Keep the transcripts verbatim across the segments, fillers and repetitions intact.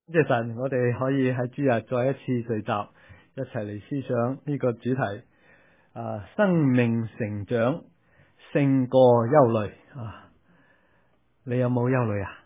謝神，我哋可以喺主日再一次聚集，一齊嚟思想呢個主題啊，生命成長勝過憂慮啊！你有冇憂慮啊？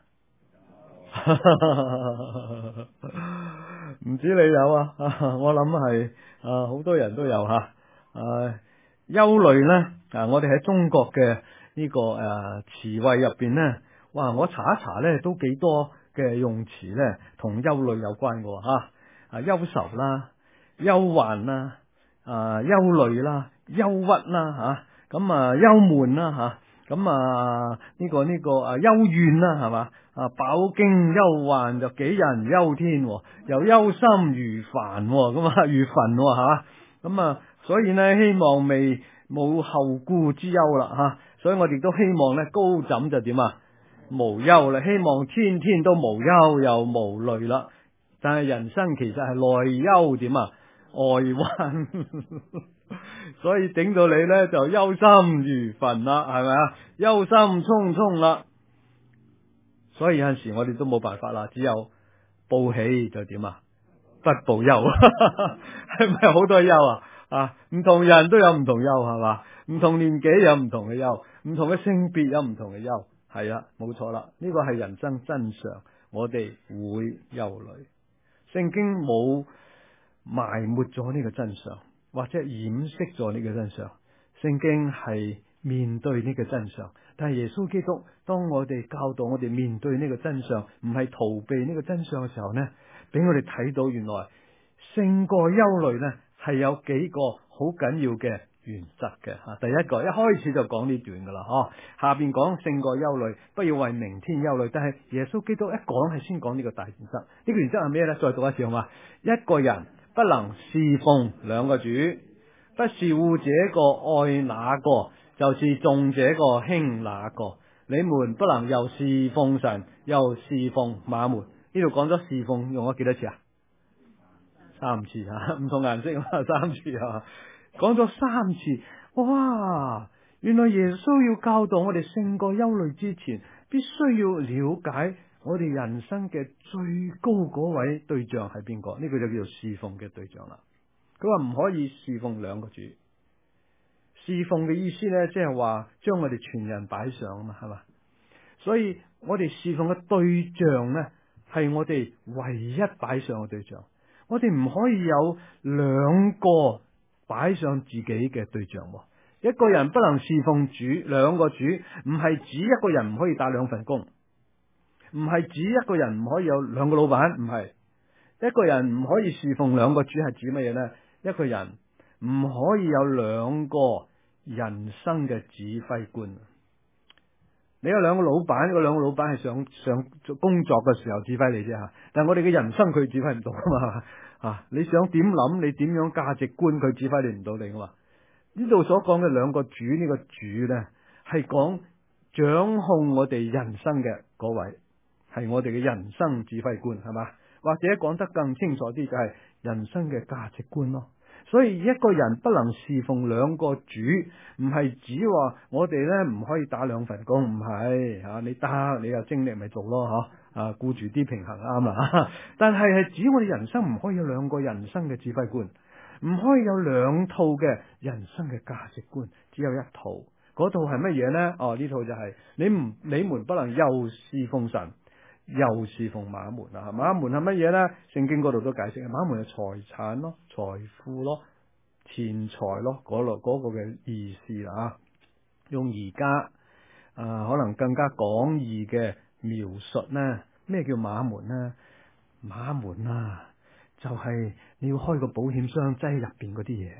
唔止你有啊，我諗係啊，好多人都有吓。啊，憂慮呢，啊，我哋喺中國嘅呢個誒詞彙入邊呢，哇，我查一查呢都幾多嘅用詞呢，同憂慮有關嘅吓。啊，憂愁啦，憂患啦，啊，憂慮啦，憂鬱啦吓，咁啊憂悶啦吓，咁啊呢個呢個啊憂怨啦係嘛，啊飽經憂患就杞人憂天，又憂心如煩咁啊如焚吓，咁啊所以呢希望未冇後顧之憂啦吓，所以我哋都希望呢高枕就點啊無憂啦，希望天天都無憂又無慮啦。但係人生其實係內憂點啊外患，所以整到你呢就憂心如焚啦，係咪啊？憂心忡忡啦，所以有陣時我哋都冇辦法啦，只有報喜就點啊不報憂，係咪好多憂啊？啊，唔同人都有唔同憂係嘛，唔同年紀有唔同嘅憂，唔同嘅性別有唔同嘅憂，係啊，冇錯啦，呢個係人生真相，我哋會憂慮。聖經冇埋沒咗呢個真相，或者掩飾咗呢個真相。聖經係面對呢個真相，但係耶穌基督當我哋教導我哋面對呢個真相，唔係逃避呢個真相嘅時候呢，俾我哋睇到原來勝過憂慮呢係有幾個好緊要嘅原則嘅吓。第一個一開始就講呢段噶啦，嗬，下邊講勝過憂慮，不要為明天憂慮。但係耶穌基督一講係先講呢個大原則，呢個原則係咩呢？再讀一次好嘛？一個人不能侍奉兩個主，不是惡這個愛那個，就是重這個輕那個。你們不能又侍奉神又侍奉馬門。呢度講咗侍奉用咗幾多次啊？三次啊，唔同顏色啊，三次啊，講咗三次。哇！原來耶穌要教導我哋勝過憂慮之前，必須要了解我哋人生嘅最高嗰位對象係邊個？呢個就叫做侍奉嘅對象啦。佢話唔可以侍奉兩個主。侍奉嘅意思呢，即係話將我哋全人擺上啊嘛，係嘛？所以我哋侍奉嘅對象呢，係我哋唯一擺上嘅對象。我哋唔可以有兩個擺上自己嘅對象。一個人不能侍奉主，兩個主，唔係指一個人唔可以打兩份工，唔係指一個人唔可以有兩個老闆，唔係。一個人唔可以侍奉兩個主係指乜嘢呢？一個人唔可以有兩個人生嘅指揮官。你有兩個老闆，呢個兩個老闆係上上工作嘅時候指揮你啫吓，但係我哋嘅人生佢指揮唔到噶嘛啊！你想點諗，你點樣價值觀，佢指揮你唔到你噶嘛？呢度所講嘅兩個主，呢個主呢係講掌控我哋人生嘅嗰位，係我哋嘅人生指揮官，係嘛？或者講得更清楚啲，就係人生嘅價值觀咯。所以一個人不能侍奉兩個主，唔係指話我哋呢唔可以打兩份工，唔係吓，你得你有精力咪做咯，吓啊，顧住啲平衡啱啦。但係係指我哋人生唔可以有兩個人生嘅指揮官，唔可以有兩套嘅人生嘅價值觀，只有一套。嗰套係乜嘢呢？哦，呢套就係你唔你們不能又侍奉神又侍奉馬門啊！馬門係乜嘢呢？聖經嗰度都解釋，馬門係財產咯、財富咯、錢財咯，嗰度嗰個嘅意思啦。用而家啊，可能更加廣義嘅描述呢，咩叫馬門呢？馬門啊，就係你要開個保險箱擠入邊嗰啲嘢，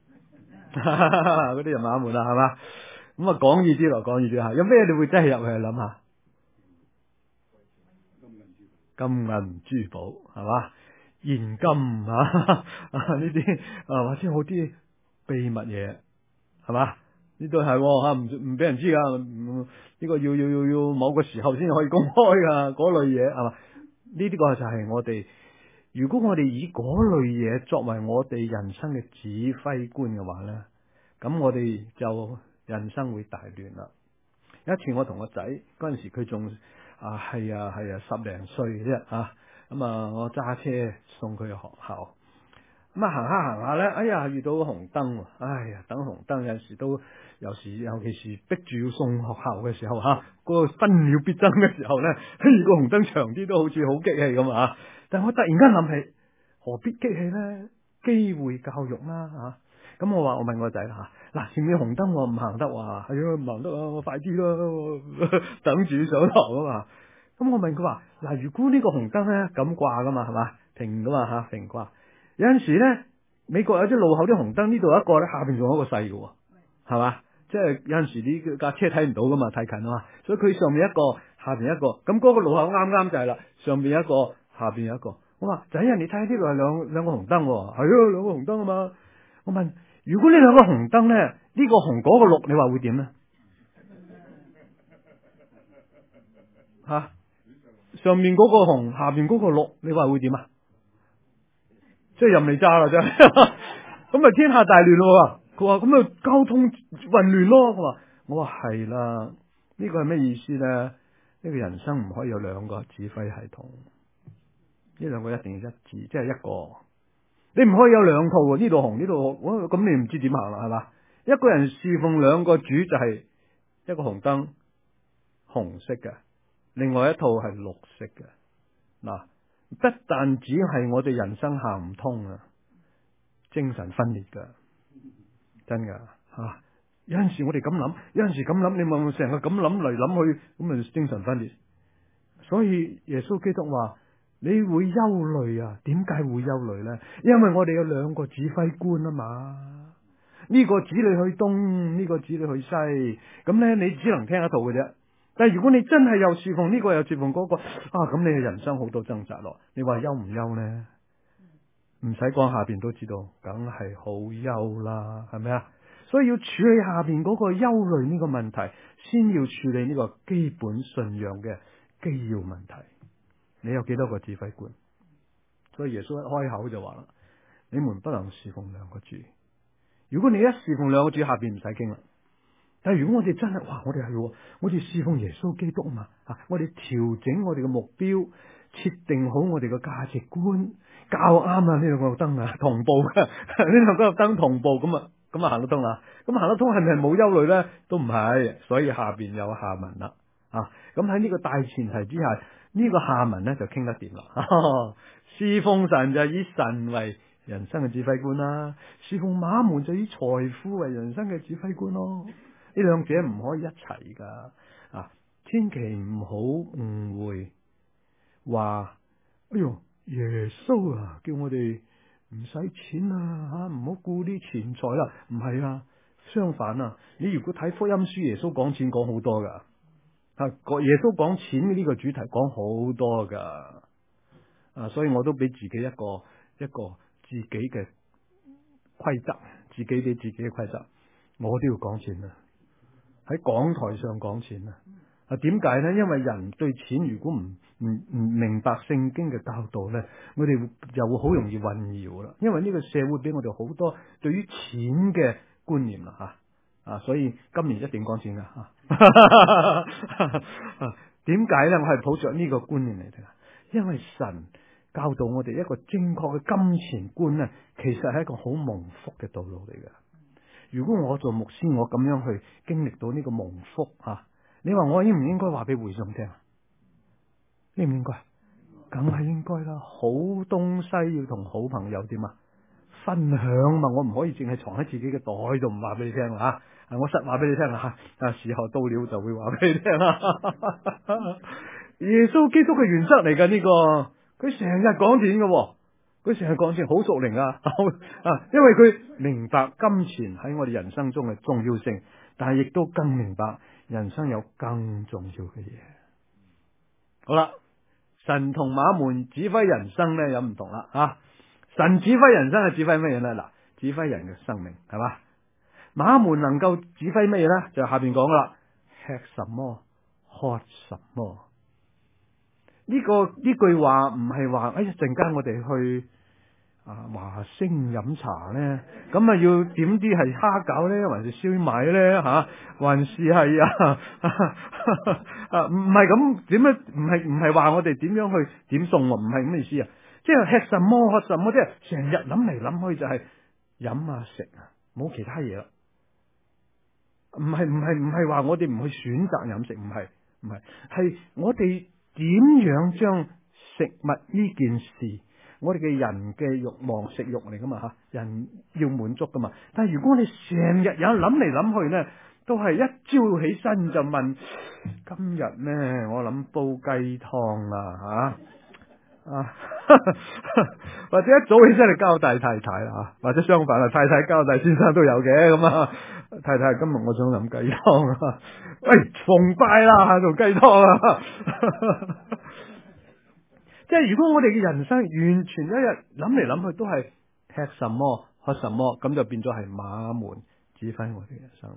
嗰啲就馬門啦，係嘛？咁啊，廣義啲咯，廣義啲吓，有咩你會擠入去諗下？金銀珠寶係嘛，現金啊呢啲啊，或者好啲秘密嘢係嘛，呢度係吓，唔唔俾人知噶，呢、這個要要要要某個時候先可以公開噶，嗰類嘢係嘛，呢啲個就係我哋，如果我哋以嗰類嘢作為我哋人生嘅指揮官嘅話咧，咁我哋就人生會大亂啦。有一次我同個仔嗰陣時佢仲。啊，係啊，係啊，十零歲嘅啫啊！ 咁啊，我揸車送佢去學校。咁啊，行下行下咧，哎呀，遇到紅燈，哎呀，等紅燈有陣時都，有時尤其是逼住要送學校嘅時候吓，嗰個分秒必爭嘅時候咧，嘿，個紅燈長啲都好似好激氣咁啊！但係我突然間諗起，何必激氣咧？機會教育啦吓。咁我話我問個仔啦吓，嗱，前面紅燈我唔行得話，係啊，唔行得啊，我快啲啦，等住上堂啊嘛。咁我問佢話，嗱，如果呢個紅燈咧咁掛噶嘛，係嘛，停噶嘛吓，停掛。有陣時咧，美國有啲路口啲紅燈，呢度有一個咧，下邊仲有一個細嘅，係嘛？即係有陣時呢架車睇唔到噶嘛，太近啊嘛，所以佢上面一個，下邊一個，咁嗰個路口啱啱就係啦，上邊一個，下邊有一個。我話仔啊，你睇下呢度係兩兩個紅燈，係啊，兩個紅燈啊嘛。我問，如果呢兩個紅燈咧，呢個紅嗰個綠，你話會點咧？吓，上面嗰個紅，下邊嗰個綠，你話會點啊？即係任你揸啦，真係咁咪天下大亂咯。佢話咁啊，交通混亂咯。佢話我話係啦，呢個係咩意思咧？呢個人生唔可以有兩個指揮系統，呢兩個一定要一致，即係一個。你唔可以有兩套，呢度紅呢度紅，咁你唔知點行啦，係嘛？一個人侍奉兩個主就係一個紅燈紅色嘅，另外一套係綠色嘅。嗱，不但只係我哋人生行唔通啊，精神分裂噶，真噶吓、啊。有陣時我哋咁諗，有陣時咁諗，你問我成個咁諗嚟諗去，咁咪精神分裂。所以耶穌基督話：你會憂慮啊？點解會憂慮呢？因為我哋有兩個指揮官啊嘛。呢、這個指你去東，呢、這個指你去西，咁呢，你只能聽一套嘅啫。但係如果你真係又侍奉呢個又侍奉嗰個啊，咁你嘅人生好多掙扎咯。你話憂唔憂呢？唔使講下邊都知道，梗係好憂啦，係咪啊？所以要處理下邊嗰個憂慮呢個問題，先要處理呢個基本信仰嘅基要問題。你有幾多個指揮官？所以耶穌一開口就話啦：你們不能侍奉兩個主。如果你一侍奉兩個主，下邊唔使傾啦。但係如果我哋真係，哇！我哋係我哋侍奉耶穌基督啊嘛，啊！我哋調整我哋嘅目標，設定好我哋嘅價值觀，較啱啊！呢兩個燈啊，同步嘅，呢兩個燈同步，咁啊，咁啊行得通啦。咁行得通係咪冇憂慮咧？都唔係，所以下邊有下文啦。啊！咁喺呢個大前提之下，呢、這個下文咧就傾得掂啦。侍奉神就係以神為人生嘅指揮官啦，侍奉馬門就以財富為人生嘅指揮官咯。呢兩者唔可以一齊噶，啊！千祈唔好誤會，話哎喲耶穌啊，叫我哋唔使錢啊，吓唔好顧啲錢財啦。唔係啊，相反啊，你如果睇福音書，耶穌講錢講好多噶，啊，耶穌講錢呢個主題講好多噶，啊，所以我都俾自己一個一個自己嘅規則，自己俾自己嘅規則，我都要講錢啊！喺講台上講錢啊！啊，點解呢？因為人對錢如果唔唔唔明白聖經嘅教導呢，我哋又會好容易混淆啦。因為呢個社會俾我哋好多對於錢嘅觀念啦，吓啊，所以今年一定講錢噶吓。點解呢？我係抱着呢個觀念嚟嘅，因為神教導我哋一個正確嘅金錢觀呢，其實係一個好蒙福嘅道路嚟嘅。如果我做牧師，我咁樣去經歷到呢個蒙福吓、啊，你話我應唔應該話俾會眾聽？應唔應該？梗係應該啦。好東西要同好朋友點啊？分享嘛，我唔可以淨係藏喺自己嘅袋度唔話俾你聽吓。我實話俾你聽吓，啊時候到了就會話俾你聽啦。耶穌基督嘅原則嚟噶呢個，佢成日講錢嘅。佢成日講錢好屬靈啊，啊，因為佢明白金錢喺我哋人生中嘅重要性，但係亦都更明白人生有更重要嘅嘢。好啦，神同馬門指揮人生咧有唔同啦啊！神指揮人生係指揮乜嘢咧？嗱，指揮人嘅生命係嘛？馬門能夠指揮乜嘢咧？就下邊講啦，吃什麼，喝什麼。呢、這個呢句話唔係話，哎一陣間我哋去啊華星飲茶咧，咁啊要點啲係蝦餃咧，還是燒賣咧吓，還是係啊啊唔係咁點樣？唔係唔係話我哋點樣去點餸喎？唔係咁嘅意思啊！即係吃什麼喝什麼，即係成日諗嚟諗去就係飲啊食啊，冇其他嘢啦。唔係唔係唔係話我哋唔去選擇飲食，唔係唔係，係我哋點樣將食物呢件事，我哋嘅人嘅慾望食慾嚟噶嘛吓，人要滿足噶嘛。但係如果你成日有諗嚟諗去咧，都係一朝起身就問今日咧，我諗煲雞湯啦吓啊，或者一早起身嚟交代太太啦，或者相反啦，太太交代先生都有嘅咁啊。太太，今日我想飲雞湯啊！喂，崇拜啦，做雞湯啊！即係如果我哋嘅人生完全一日諗嚟諗去都係吃什麼喝什麼，咁就變咗係馬門指揮我哋嘅人生啦。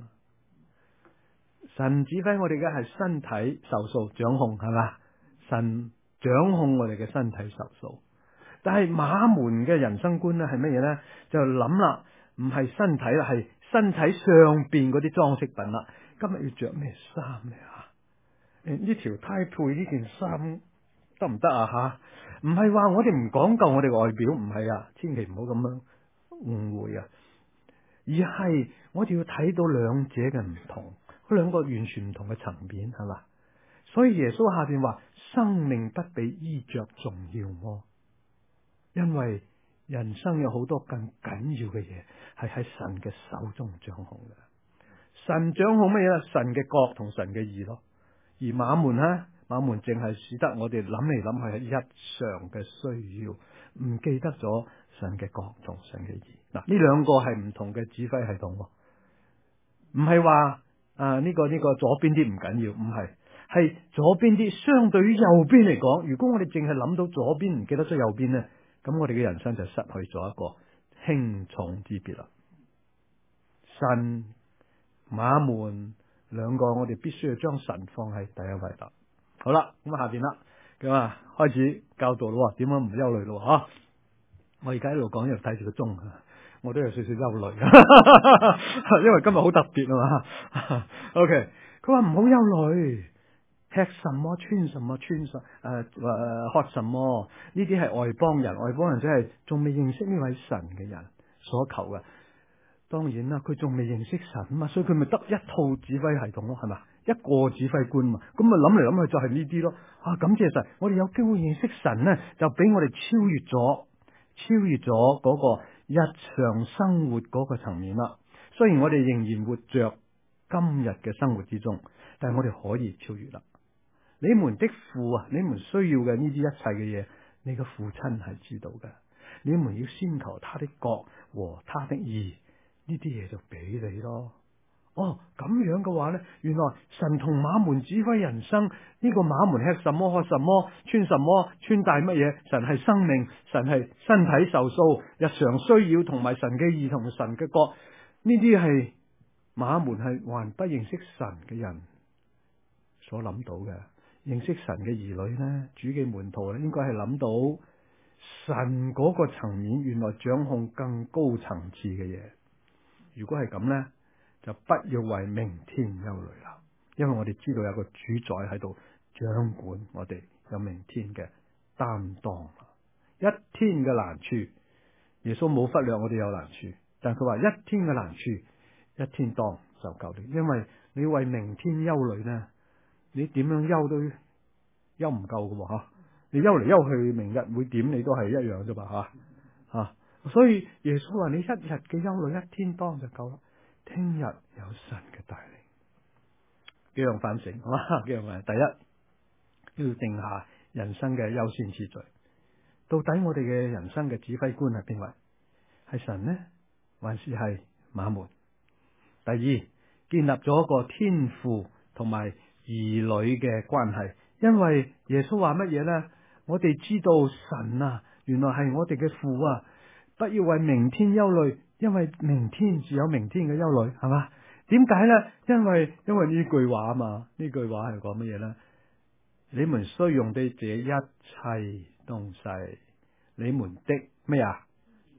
神指揮我哋嘅係身體受數掌控，係嘛？神掌控我哋嘅身體受數，但係馬門嘅人生觀咧係乜嘢咧？就諗啦，唔係身體啦，係身體上邊嗰啲裝飾品啦。今日要着咩衫咧吓？誒，呢條呔配呢件衫得唔得啊吓？唔係話我哋唔講究我哋外表，唔係啊，千祈唔好咁樣誤會啊。而係我哋要睇到兩者嘅唔同，嗰兩個完全唔同嘅層面，係嘛？所以耶穌下邊話：生命不比衣着重要麼？因為人生有好多更緊要嘅嘢係喺神嘅手中掌控嘅。神掌控乜嘢啦？神嘅國同神嘅義咯。而馬門咧，馬門淨係使得我哋諗嚟諗去係日常嘅需要，唔記得咗神嘅國同神嘅義。嗱，呢兩個係唔同嘅指揮系統，唔係話啊呢個呢個左邊啲唔緊要，唔係，係左邊啲相對於右邊嚟講，如果我哋淨係諗到左邊，唔記得咗右邊咧，咁我哋嘅人生就失去咗一個輕重之別啦。神馬門兩個，我哋必須要將神放喺第一位啦。好啦，咁啊下邊啦，咁啊開始教導咯，點樣唔憂慮咯吓？我而家一路講一路睇住個鐘，我都有少少憂慮，因為今日好特別啊嘛。OK，佢話唔好憂慮，吃什麼穿什麼穿什誒誒喝什麼，呢啲係外邦人，外邦人即係仲未認識呢位神嘅人所求嘅。當然啦，佢仲未認識神啊嘛，所以佢咪得一套指揮系統咯，係嘛？一個指揮官嘛，咁咪諗嚟諗去就係呢啲咯。啊，感謝神，我哋有機會認識神咧，就俾我哋超越咗，超越咗嗰個日常生活嗰個層面啦。雖然我哋仍然活着今日嘅生活之中，但係我哋可以超越啦。你們的父啊，你們需要嘅呢啲一切嘅嘢，你嘅父親係知道嘅。你們要先求他的國和他的義。呢啲嘢就俾你咯。哦，咁樣嘅話呢，原來神同馬門指揮人生，呢個馬門吃什麼喝什麼穿什麼穿戴乜嘢，神係生命，神係身體受數，日常需要同埋神嘅義同神嘅國，呢啲係馬門係還不認識神嘅人所諗到嘅。認識神嘅兒女呢，主嘅門徒咧，應該係諗到神嗰個層面，原來掌控更高層次嘅嘢。如果係咁呢，就不要為明天憂慮啦，因為我哋知道有個主宰喺度掌管我哋，有明天嘅擔當。一天嘅難處，耶穌冇忽略我哋有難處，但佢話一天嘅難處，一天當就夠了。因為你為明天憂慮呢，你點樣憂都憂唔夠㗎吓，你憂嚟憂去，明日會點你都係一樣啫嘛吓吓。所以耶穌話：你一日嘅憂慮一天當就夠啦，聽日有神嘅帶領。幾樣反省，好嘛？幾樣反省。第一，要定下人生嘅優先次序。到底我哋嘅人生嘅指揮官係邊位？係神呢，還是係馬門？第二，建立咗一個天父同埋兒女嘅關係。因為耶穌話乜嘢呢？我哋知道神啊，原來係我哋嘅父啊。不要為明天憂慮，因為明天自有明天嘅憂慮，係嘛？點解呢？因為因為呢句話啊嘛，呢句話係講乜嘢呢？你們需用的這一切東西，你們的咩啊？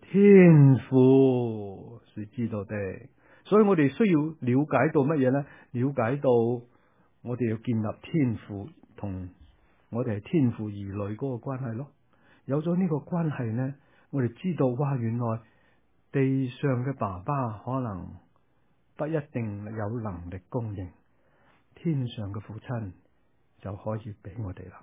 天父是知道的。所以我哋需要了解到乜嘢呢？了解到我哋要建立天父同我哋係天父兒女嗰個關係咯。有咗呢個關係呢，我哋知道哇，原來地上嘅爸爸可能不一定有能力供應，天上嘅父親就可以俾我哋啦。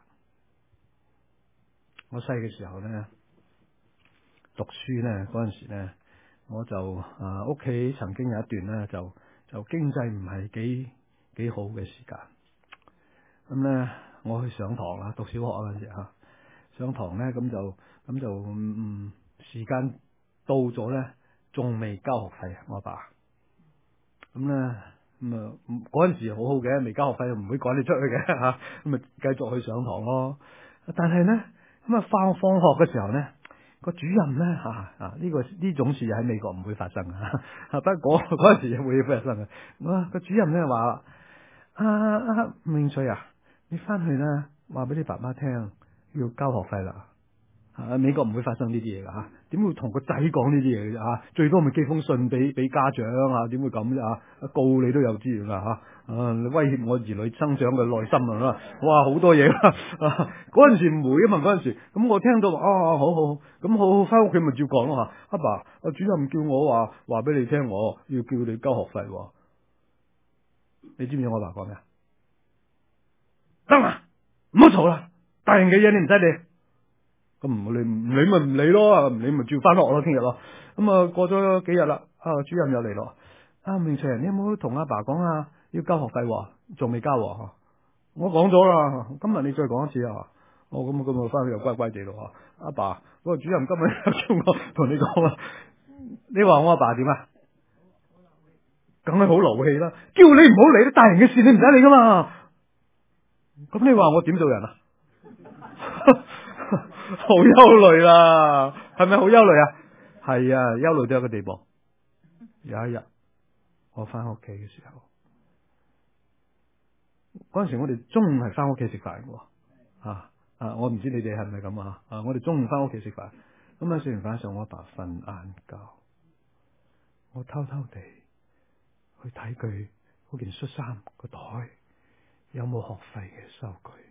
我細嘅時候呢，讀書呢嗰陣時呢，我就啊屋企曾經有一段呢，就就經濟唔係幾幾好嘅時間。咁呢，我去上堂啦，讀小學嗰陣時吓，上堂呢，咁就咁就嗯時間到咗呢，仲未交學費，我阿爸。咁呢，咁啊嗰陣時好好嘅，未交學費唔會趕你出去嘅吓，咁啊繼續去上堂咯。但係呢，咁啊放放學嘅時候呢，個主任呢，吓啊呢個呢種事喺美國唔會發生啊，不過嗰陣時會發生嘅。我個主任呢話：啊啊吳永翠啊，你翻去呢話俾你爸爸聽要交學費啦。啊！美國唔會發生呢啲嘢噶吓，點會同個仔講呢啲嘢嘅吓？最多咪寄封信俾俾家長啊？點會咁啫吓？告你都有資源啦吓！啊，你威脅我兒女生長嘅內心啊！哇，好多嘢啦！嗰陣時唔會啊嘛，嗰陣時咁我聽到啊，好好好，咁好好翻屋企咪照講咯吓。阿爸，阿主任叫我話話俾你聽，我要叫你交學費。你知唔知我阿爸講咩啊？得啦，唔好嘈啦，大人嘅嘢你唔使理。咁唔理唔理咪唔理咯，唔理咪照翻學咯，聽日咯。咁啊過咗幾日啦，啊主任又嚟咯。啊明祥，你有冇同阿爸講啊？要交學費，仲未交？我講咗啦，今日你再講一次啊。我咁咁我翻去又乖乖地咯。阿爸，嗰個主任今日又叫我同你講啊。你話我阿爸點啊？梗係好勞氣啦！叫你唔好理，大人嘅事你唔使理噶嘛。咁你話我點做人啊？好憂慮啦，係咪好憂慮啊？係啊，憂慮到一個地步。有一日我翻屋企嘅時候，嗰陣時我哋中午係翻屋企食飯嘅，啊啊！我唔知你哋係咪咁啊？啊，我哋中午翻屋企食飯，咁啊食完飯嘅時候，我阿爸瞓晏覺，我偷偷地去睇佢嗰件恤衫個袋有冇學費嘅收據。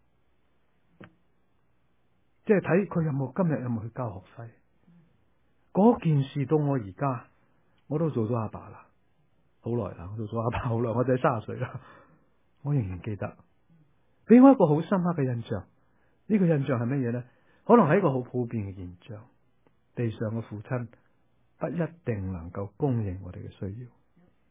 即係睇佢有冇今日有冇去交學費。嗰件事到我而家，我都做咗阿爸啦，好耐啦，我做咗阿爸好耐，我仔三十歲啦，我仍然記得，俾我一個好深刻嘅印象。呢個印象係乜嘢呢？可能係一個好普遍嘅現象。地上嘅父親不一定能夠供應我哋嘅需要，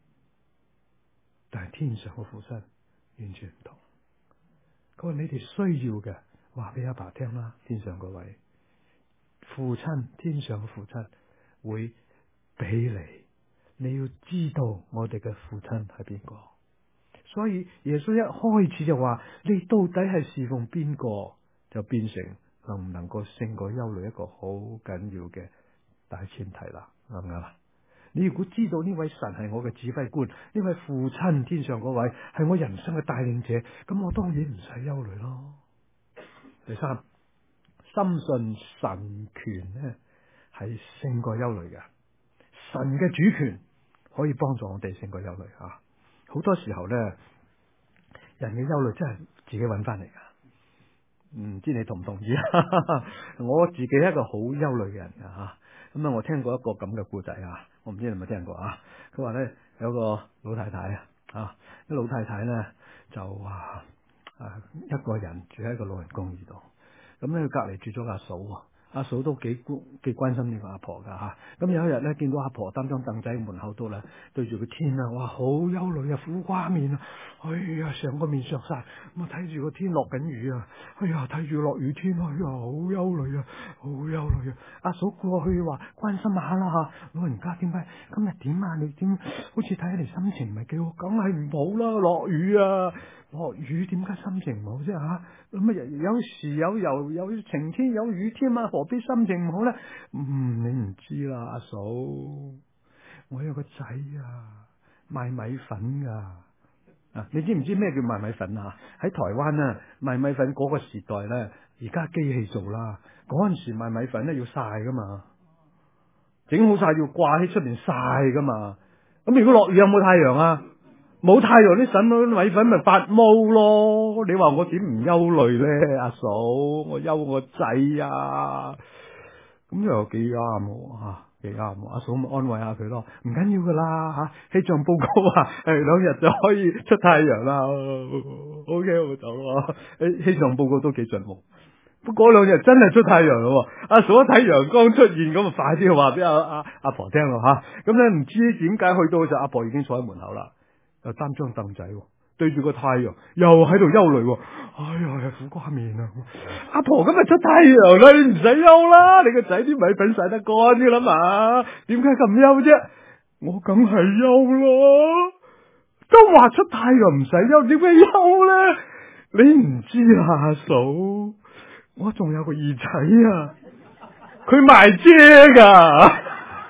但係天上嘅父親完全唔同。佢話你哋需要嘅，話俾阿爸聽啦，天上嗰位父親，天上嘅父親會俾你。你要知道我哋嘅父親係邊個。所以耶穌一開始就話，你到底係侍奉邊個，就變成能唔能夠勝過憂慮一個好緊要嘅大前提啦，啱唔啱啊？你如果知道呢位神係我嘅指揮官，呢位父親天上嗰位係我人生嘅帶領者，咁我當然唔使憂慮咯。第三，深信神權呢係勝過憂慮嘅，神嘅主權可以幫助我哋勝過憂慮啊！好多時候咧，人嘅憂慮真係自己揾翻嚟噶，唔知你同唔同意啊？我自己係一個好憂慮嘅人噶吓，咁啊，我聽過一個咁嘅故仔啊，我唔知你有冇聽過啊？佢話咧有個老太太啊，啊，啲老太太咧就話啊一個人住喺一個老人公寓度，咁咧佢隔籬住咗阿嫂。阿嫂都幾關幾關心呢個阿婆噶吓，咁有一日咧見到阿婆擔張凳仔喺門口度咧，對住個天啊，哇好憂慮啊，苦瓜面啊，哎呀成個面上晒，咁啊睇住個天落緊雨啊，哎呀睇住落雨天，哎呀好憂慮啊，好憂慮啊！阿嫂過去話關心下啦吓，老人家點解今日點啊？你點好似睇起嚟心情唔係幾好？梗係唔好啦，落雨啊！落雨點解心情唔好啫吓？咁啊有時有有有晴天有雨天啊，何必心情唔好咧？嗯，你唔知啦，阿嫂，我有個仔啊，賣米粉噶啊！你知唔知咩叫賣米粉啊？喺台灣啊，賣米粉嗰個時代咧，而家機器做啦。嗰陣時賣米粉咧要曬噶嘛， 整好晒要掛喺出邊曬噶嘛。咁如果落雨有冇太陽啊？冇太陽，啲筍米粉咪發毛咯。你話我點唔憂慮咧？阿嫂，我憂我仔啊。咁又幾啱喎吓，幾啱喎。阿嫂咪安慰下佢咯，唔緊要噶啦吓，氣象報告啊，誒兩日就可以出太陽啦。O K， 我走啦。誒，氣象報告都幾準喎。不過嗰兩日真係出太陽咯。阿嫂一睇陽光出現，咁啊快啲話俾阿阿阿婆聽咯吓。咁咧唔知點解去到就阿婆已經坐喺門口啦，又擔張凳仔，對住個太陽，又喺度憂慮。哎呀，苦瓜面啊！阿婆今日出太陽啦，你唔使憂啦，你個仔啲米粉曬得乾噶啦嘛，點解咁憂啫？我梗係憂咯，都話出太陽唔使憂，點解憂咧？你唔知啊，阿嫂，我仲有個二仔啊，佢賣遮噶。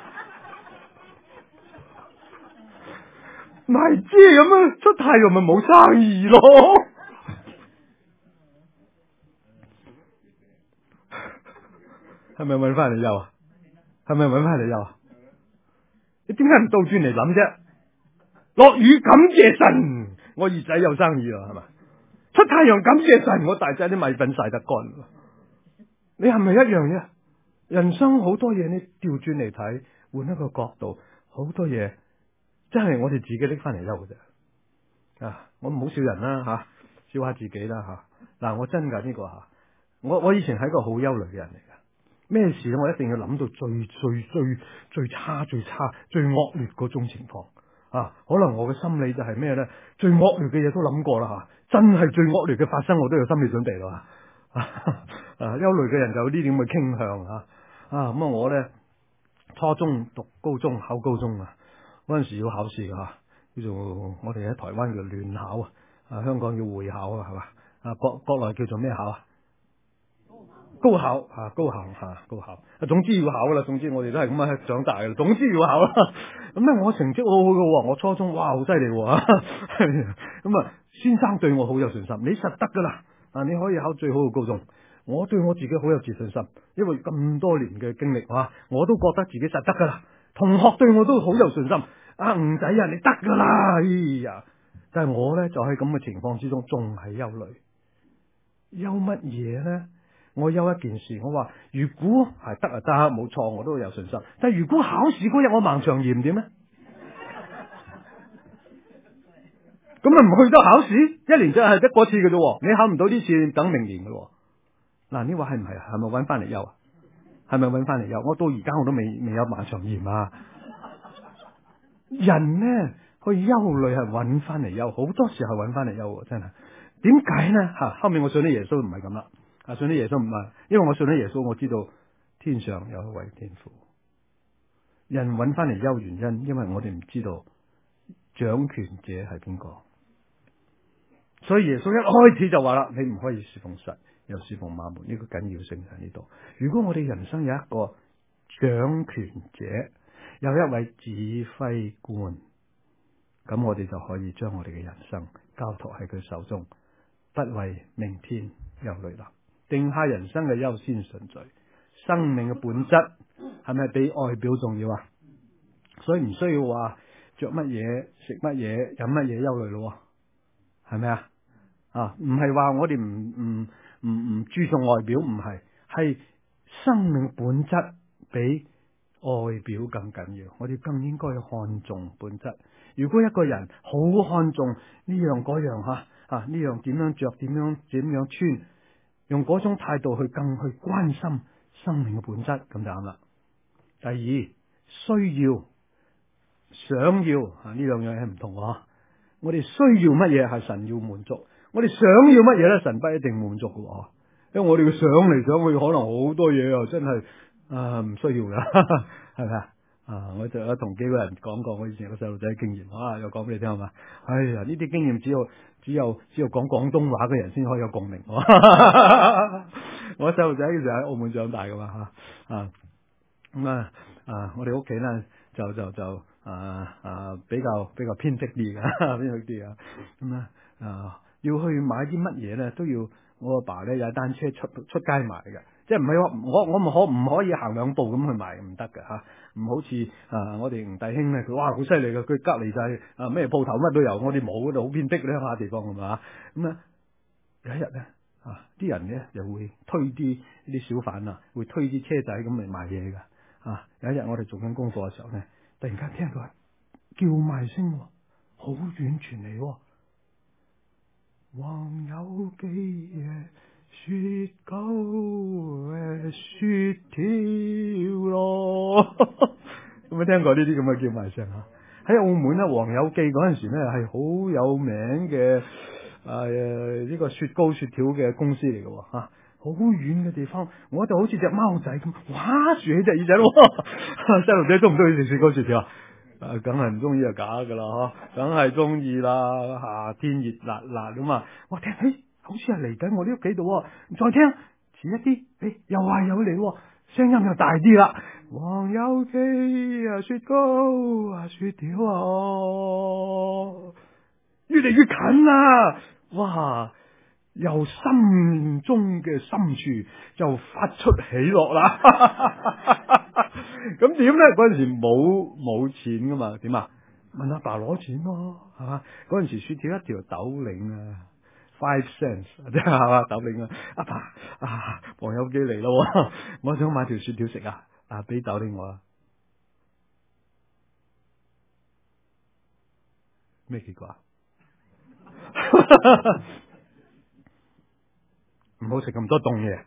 賣遮咁樣出太陽咪冇生意咯。係咪搵翻嚟休啊？係咪搵翻嚟休啊？你點解唔倒轉嚟諗啫？落雨感謝神，我二仔有生意啦，係咪？出太陽感謝神，我大仔啲米粉曬得乾。你係咪一樣啫？人生好多嘢，你調轉嚟睇，換一個角度，好多嘢真係我哋自己拎翻嚟休嘅啫。啊，我唔好笑人啦吓，笑下自己啦吓。嗱、啊，我真噶呢、這個吓，我我以前係一個好憂慮嘅人嚟噶。咩事咧？我一定要諗到最最最最差、最差、最惡劣嗰種情況啊！可能我嘅心理就係咩咧？最惡劣嘅嘢都諗過啦吓，真係最惡劣嘅發生，我都有心理準備咯。啊，憂慮嘅人就有呢啲咁嘅傾向啊！啊，咁啊，我咧初中讀高中考高中啊，嗰陣時要考試噶吓，叫做我哋喺台灣叫聯考啊，啊香港叫會考啊，係嘛？啊國國內叫做咩考啊？高考吓，高考吓，高考啊，總之要考啦。總之我哋都係咁樣長大嘅，總之要考啦。咁咧，我成績好好嘅，我初中哇好犀利喎。咁啊，先生對我好有信心，你實得噶啦，啊你可以考最好嘅高中。我對我自己好有自信心，因為咁多年嘅經歷啊，我都覺得自己實得噶啦。同學對我都好有信心，啊吳仔啊，你得噶啦。哎呀，但係我咧就喺咁嘅情況之中，仲係憂慮，憂乜嘢咧？我憂一件事，我話如果係得啊得，冇錯，我都有信心。但係如果考試嗰日我盲腸炎點咧？咁咪唔去得考試？一年真係得嗰次嘅啫，你考唔到呢次，等明年嘅。嗱，你話係唔係啊？係咪搵翻嚟憂啊？係咪搵翻嚟憂？我到而家我都未未有盲腸炎啊！人呢去憂慮係搵翻嚟憂，好多時候搵翻嚟憂，真係。點解呢？吓，後面我信啲耶穌唔係咁啦。啊！信啲耶穌唔係，因為我信咗耶穌，我知道天上有一位天父。人揾翻嚟憂原因，因為我哋唔知道掌權者係邊個，所以耶穌一開始就話啦：你唔可以侍奉神，又侍奉馬門。呢個緊要性喺呢度。如果我哋人生有一個掌權者，有一位指揮官，咁我哋就可以將我哋嘅人生交託喺佢手中，不為明天憂慮啦。定下人生嘅優先順序，生命嘅本質係咪比外表重要啊？所以唔需要話着乜嘢、食乜嘢、飲乜嘢憂慮咯，係咪啊？啊，唔係話我哋唔唔唔唔注重外表，唔係，係生命本質比外表更緊要。我哋更應該看重本質。如果一個人好看重呢樣嗰樣吓啊，呢樣點樣着，點樣點樣穿，用嗰種態度去更去關心生命嘅本質，咁就啱啦。第二，需要、想要啊，呢兩樣嘢唔同啊。我哋需要乜嘢係神要滿足，我哋想要乜嘢咧，神不一定滿足嘅。因為我哋嘅想嚟想去，可能好多嘢又真係啊唔需要噶，係咪啊？啊，我就有同幾個人講過我以前個細路仔經驗，啊，又講俾你聽係嘛？哎呀，呢啲經驗只有只有只有講廣東話嘅人先可以有共鳴。我細路仔嘅時候喺澳門長大噶嘛吓，啊咁啊啊，我哋屋企咧就就就啊啊比較比較偏僻啲噶，偏僻啲啊，咁啊啊要去買啲乜嘢咧，都要我阿爸咧踩單車出出街買嘅。 即係唔係話我我唔可唔可以行兩步咁去買，唔得嘅吓，唔好似啊我哋吳弟兄咧，佢哇好犀利嘅，佢隔籬就係啊咩鋪頭乜都有，我哋冇，嗰度好偏僻鄉下地方係嘛，咁啊有一日咧啊啲人咧又會推啲啲小販啊，會推啲車仔咁嚟賣嘢噶啊，有一日我哋做緊功課嘅時候咧，突然間聽到叫賣聲，好遠傳嚟，黃油記嘅雪糕嘅雪條咯，有冇聽過呢啲咁嘅叫賣聲啊？喺澳門咧，黃油記嗰陣時咧係好有名嘅誒呢個雪糕雪條嘅公司嚟嘅吓，好遠嘅地方，我就好似隻貓仔咁，哇豎起隻耳仔咯，細路仔中唔中意食雪糕雪條啊？啊，梗係唔中意就假噶啦，嗬，梗係中意啦。夏天熱辣辣咁啊，我聽，誒，好似係嚟緊我呢屋企度，再聽遲一啲，誒，又係有嚟，聲音又大啲啦。黃油記啊，雪糕啊，雪條啊，越嚟越近啦，哇！由心中嘅深處就發出喜樂啦。咁點咧？嗰陣時冇冇錢噶嘛？點啊？問阿爸攞錢咯，係嘛？嗰陣時雪條一條斗零啊 ，five cents， 即係嘛斗零啊。阿爸啊，黃友基嚟咯，我想買條雪條食啊，啊俾斗零我啊。咩結果啊？唔好食咁多凍嘢。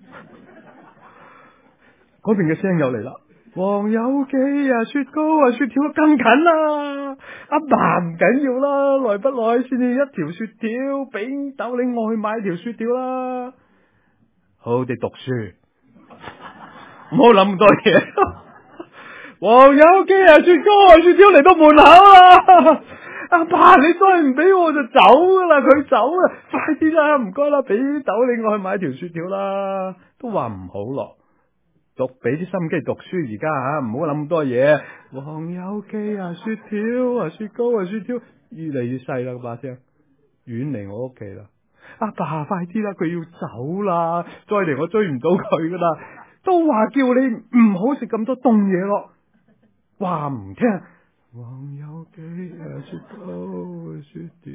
嗰邊嘅聲又嚟啦，黃油記啊，雪糕啊，雪條更近啦。阿爸唔緊要啦，耐不耐先至一條雪條，俾斗領我去買條雪條啦。好地讀書，唔好諗咁多嘢。黃油記啊，雪糕啊，雪條嚟到門口啦。阿爸，你再唔俾我就走噶啦，佢走啊，快啲啦，唔該啦，俾斗領我去買條雪條啦。都話唔好咯。讀俾啲心機讀書，而家吓唔好諗咁多嘢。黃油記啊，雪條啊，雪糕啊，雪條越嚟越細啦，個把聲遠離我屋企啦。阿爸，快啲啦，佢要走啦，再嚟我追唔到佢噶啦。都話叫你唔好食咁多凍嘢咯，話唔聽。黃油記啊，雪糕啊，雪條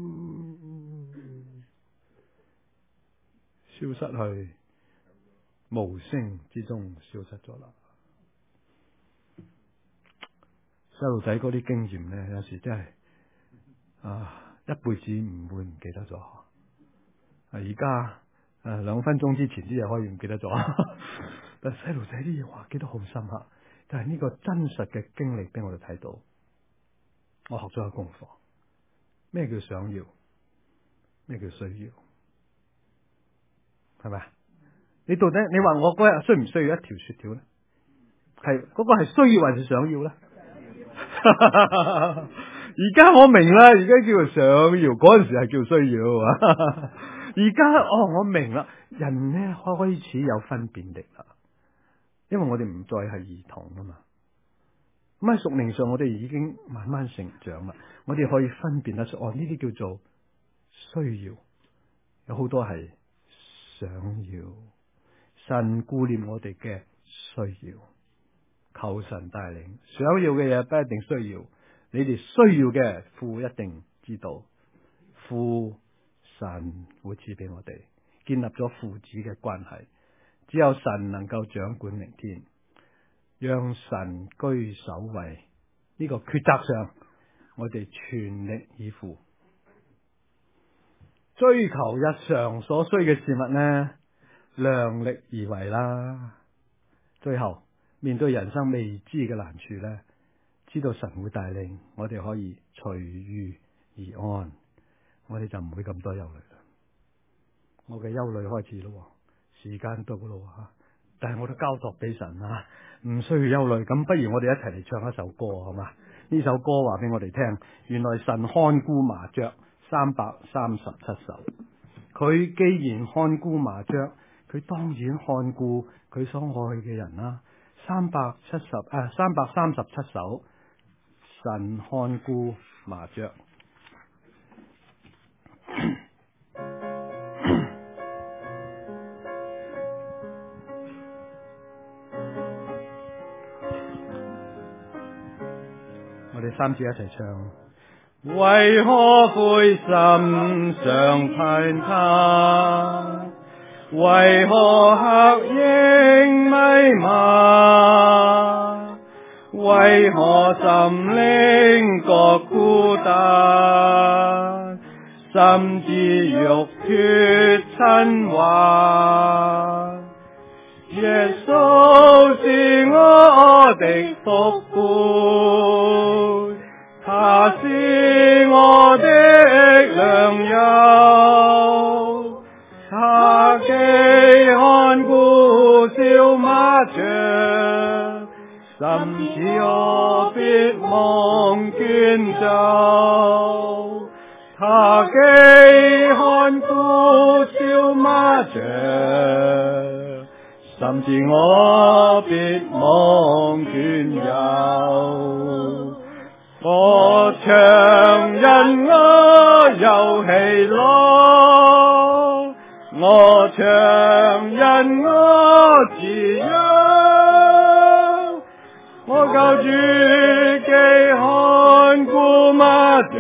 消失去。無聲之中消失咗啦。細路仔嗰啲經驗咧，有時真係啊，一輩子唔會唔記得咗。啊，而家誒兩分鐘之前啲嘢可以唔記得咗，但係細路仔啲嘢話記得好深刻。但係呢個真實嘅經歷俾我哋睇到，我學咗個功課。咩叫想要？咩叫需要？係咪？你到底你話我嗰日需唔需要一條雪條咧？係嗰個係需要還是想要咧？而家我明啦，而家叫做想要，嗰陣時係叫需要。而家哦，我明啦，人咧開始有分辨力啦，因為我哋唔再係兒童啊嘛。咁喺屬靈上，我哋已經慢慢成長啦，我哋可以分辨得出，哦，呢啲叫做需要，有好多係想要。神顧念我哋嘅需要，求神帶領。想要嘅嘢不一定需要，你哋需要嘅父一定知道，父神會賜俾我哋，建立咗父子嘅關係。只有神能夠掌管明天，讓神居首位。呢個抉擇上，我哋全力以赴，追求日常所需嘅事物呢，量力而為啦。最後面對人生未知嘅難處呢，知道神會帶領，我哋可以隨遇而安，我哋就唔會咁多憂慮啦。我嘅憂慮開始咯，時間到咯吓，但係我都交託俾神啊，唔需要憂慮。咁不如我哋一齊嚟唱一首歌好嘛？呢首歌話俾我哋聽，原來神看顧麻雀三百三十七首，佢既然看顧麻雀，佢當然看顧佢所愛嘅人啦。三百七十啊，三百三十七首，神看顧麻雀。 哋三字一齊唱。為何灰心常攀他？為何黑影迷茫？為何心靈覺孤單？甚至欲脫塵寰？耶穌是我的福杯，他是我的良友，他既看顧小麻雀，甚至我必忘捲走。他既看顧小麻雀，甚至我必忘捲走。我唱因我有喜樂，我唱因我自由，我救主既可